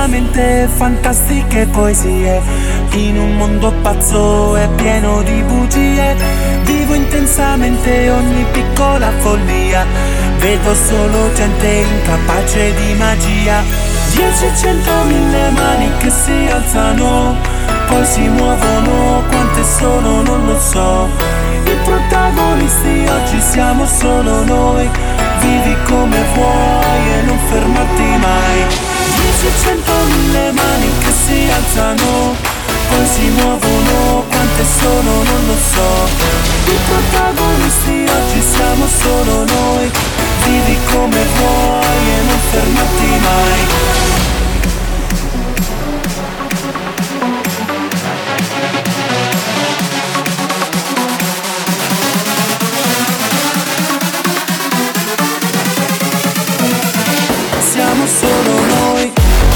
intensamente fantastiche poesie, in un mondo pazzo e pieno di bugie. Vivo intensamente ogni piccola follia, vedo solo gente incapace di magia. 10, 100, 1000 mani che si alzano, poi si muovono, quante sono non lo so. I protagonisti oggi siamo solo noi, vivi come vuoi e non fermarti mai. 10, 100, 1000 mani che si alzano, poi si muovono, quante sono non lo so. I protagonisti oggi siamo solo noi, vivi come vuoi e non fermarti mai. Siamo solo noi.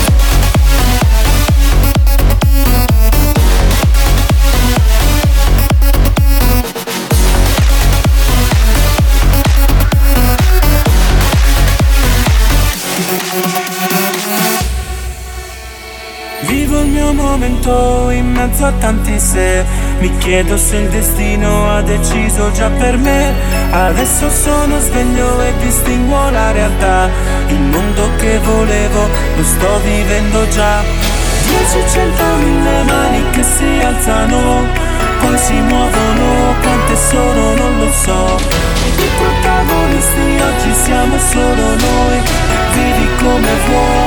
Vivo il mio momento in mezzo a tanti se. Mi chiedo se il destino ha deciso già per me. Adesso sono sveglio e distinguo la realtà. Il mondo che volevo lo sto vivendo già. 10, 100, 1000 mani che si alzano, poi si muovono, quante sono non lo so. I protagonisti oggi siamo solo noi, vivi come vuoi